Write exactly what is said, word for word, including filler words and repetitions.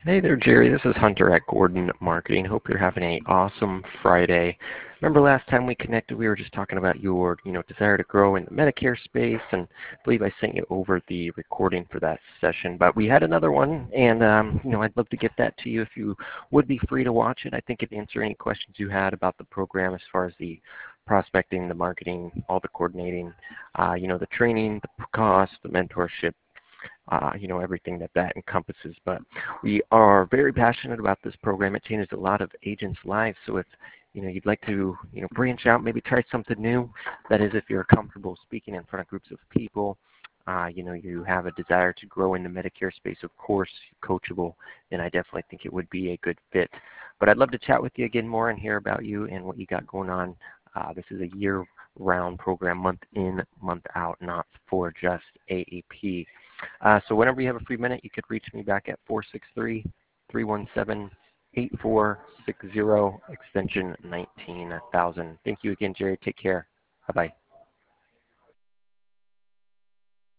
Hey there, Jerry. This is Hunter at Gordon Marketing. Hope you're having an awesome Friday. Remember last time we connected, we were just talking about your, you know, desire to grow in the Medicare space, and I believe I sent you over the recording for that session. But we had another one, and um, you know, I'd love to get that to you if you would be free to watch it. I think it'd answer any questions you had about the program as far as the prospecting, the marketing, all the coordinating, uh, you know, the training, the cost, the mentorship. Uh, you know, everything that that encompasses. But we are very passionate about this program. It changes a lot of agents' lives. So if you know you'd like to you know branch out, maybe try something new. That is, if you're comfortable speaking in front of groups of people, uh, you know, you have a desire to grow in the Medicare space. Of course, you're coachable, and I definitely think it would be a good fit. But I'd love to chat with you again more and hear about you and what you got going on. Uh, this is a year-round program, month in, month out, not for just A A P. Uh, so whenever you have a free minute, you could reach me back at four six three, three one seven, eight four six zero, extension nineteen thousand. Thank you again, Jerry. Take care. Bye-bye.